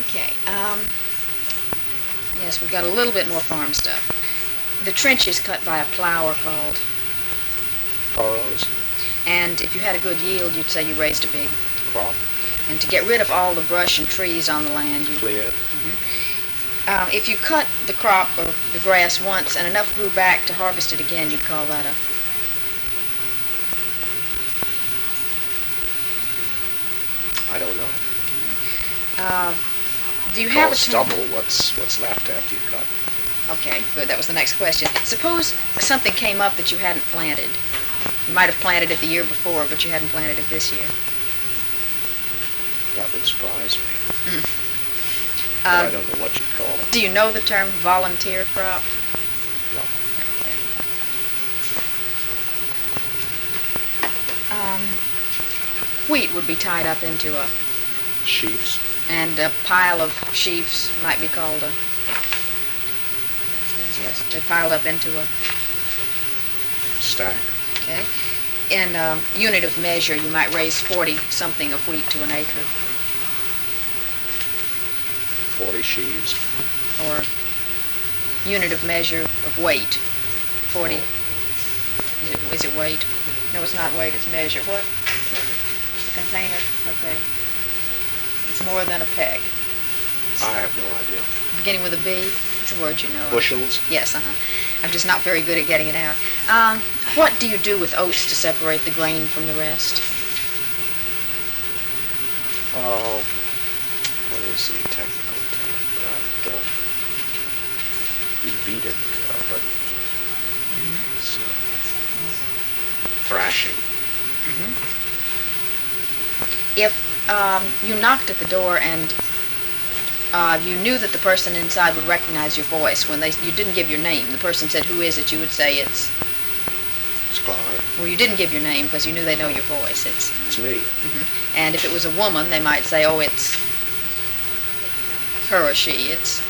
Okay. Yes, we've got a little bit more farm stuff. The trenches cut by a plow are called. Furrows. And if you had a good yield, you'd say you raised a big Crop. And to get rid of all the brush and trees on the land, you Cleared. if you cut the crop or the grass once and enough grew back to harvest it again, you'd call that a I don't know. do you have a term? Stubble. What's left after you cut? Okay, good. That was the next question. Suppose something came up that you hadn't planted. You might have planted it the year before, but you hadn't planted it this year. That would surprise me. But I don't know what you'd call it. Do you know the term volunteer crop? No. Okay. Wheat would be tied up into a, Sheaves. and a pile of sheaves might be called a, yes, they're piled up into a, Stack. okay. In unit of measure, you might raise 40 something of wheat to an acre, 40 sheaves. or unit of measure of weight, 40. Is it weight? No, it's not weight, it's measure. What? Container? Okay. It's more than a peg. I have no idea. Beginning with a B? It's a word you know. Bushels. Yes, I'm just not very good at getting it out. What do you do with oats to separate the grain from the rest? Oh, what is the technical term for that? You beat it, but it's thrashing. If you knocked at the door and you knew that the person inside would recognize your voice when you didn't give your name, the person said, "Who is it?" You would say it's... It's Clark. Well, you didn't give your name because you knew they know your voice. It's me. And if it was a woman, they might say, "Oh, it's her or she."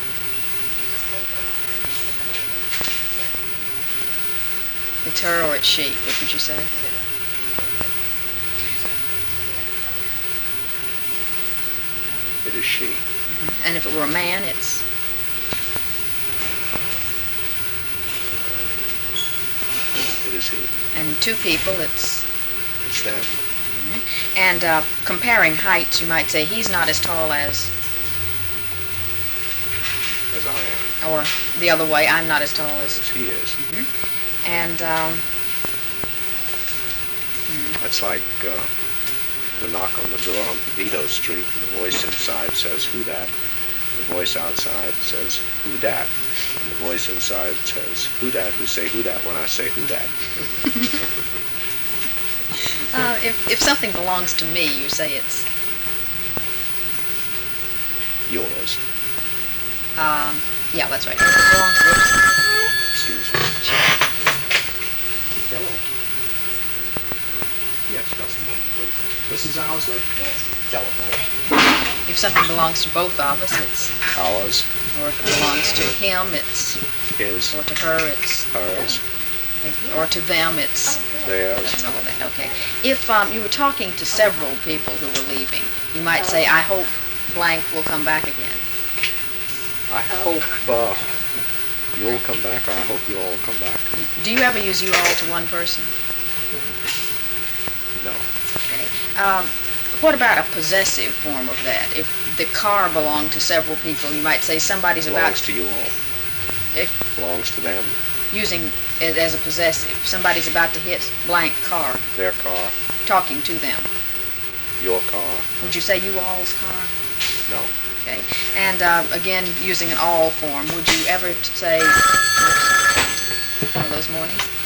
It's her or it's she. What would you say? It is she. And if it were a man, it's... It is he. And two people, it's... It's them. And comparing heights, you might say he's not as tall as... As I am. Or the other way, I'm not as tall as... As he is. And That's like the knock on the door on Vito Street, and the voice inside says, "Who dat?" The voice outside says, "Who dat?" And the voice inside says, "Who dat? Who say who dat when I say who dat?" if something belongs to me, you say it's... Yours. Yeah, that's right. If it belongs to... Excuse me. Hello. Yes, just a moment, please. Mrs. Owsley? Yes. Telephone. If something belongs to both of us, it's... Ours. Or if it belongs to him, it's... His. Or to her, it's... Hers. Or to them, it's... Theirs. That's all of that, okay. If you were talking to several people who were leaving, you might say, "I hope blank will come back again." I hope you'll come back, or I hope you all come back. Do you ever use "you all" to one person? No. Okay. What about a possessive form of that? If the car belonged to several people, you might say somebody's Belongs about... to you all. If Belongs to them. using it as a possessive, somebody's about to hit blank car, Their car. talking to them. Your car. Would you say "you all's car"? No. Okay. And again, using an all form, would you ever say... One of those mornings?